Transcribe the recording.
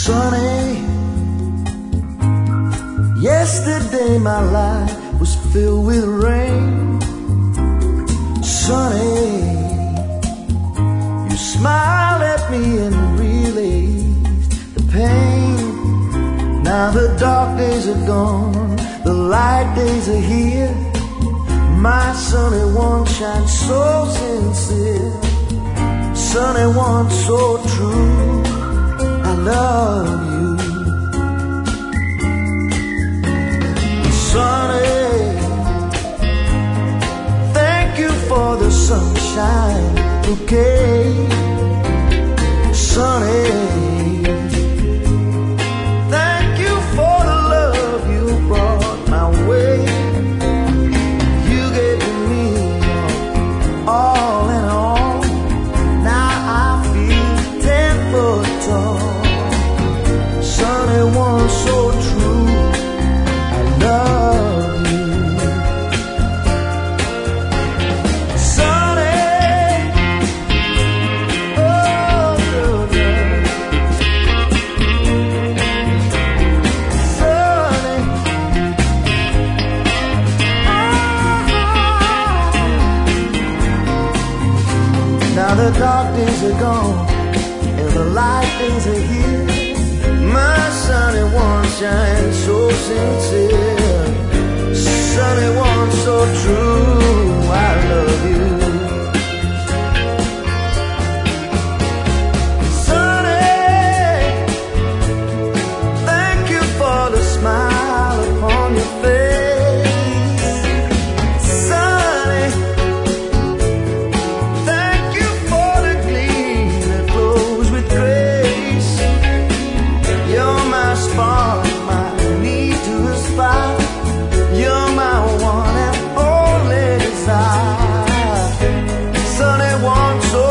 Sunny, yesterday my life was filled with rain. Sunny, you smiled at me and relieved the pain. Now the dark days are gone, the light days are here. My sunny one shines so sincere, sunny one so true. I love you, sunny. Thank you for the sunshine bouquet, sunny. Thank you for the love you brought my way. You gave to me all in all. Now I feel 10 foot tall. Sunny one so true, I love you. Sunny, oh good love. Sunny, now the dark days are gone and the light days are here. My sunny one shines so sincere, sunny one so true. I love you, sunny. Thank you for the smile upon your face, sunny. Thank you for the gleam that glows with grace. You're my spark, my need to aspire. You're my one and only desire. Sunny one so